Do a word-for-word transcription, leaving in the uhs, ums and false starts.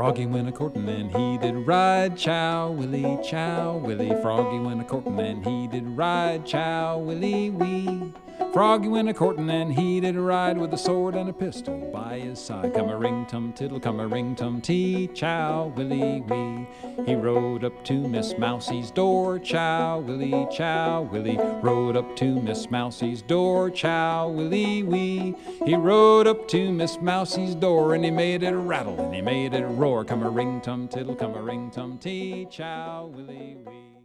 Froggy went a-courtin' and he did ride. Chow, Willie, chow, Willie. Froggy went a-courtin' and he did ride. Chow, Willie, wee. Froggy went a-courtin' and he did ride with a sword and a pistol by his side. Come-a-ring-tum-tiddle, come-a-ring-tum-tee. Chow, Willie, wee. He rode up to Miss Mousie's door. Chow, Willie, chow, Willie. Rode up to Miss Mousie's door. Chow, Willie, wee. He rode up to Miss Mousie's door and he made it rattle and he made it roar. Come-a-ring-tum-tiddle, come-a-ring-tum-tee. Chow, Willie, wee.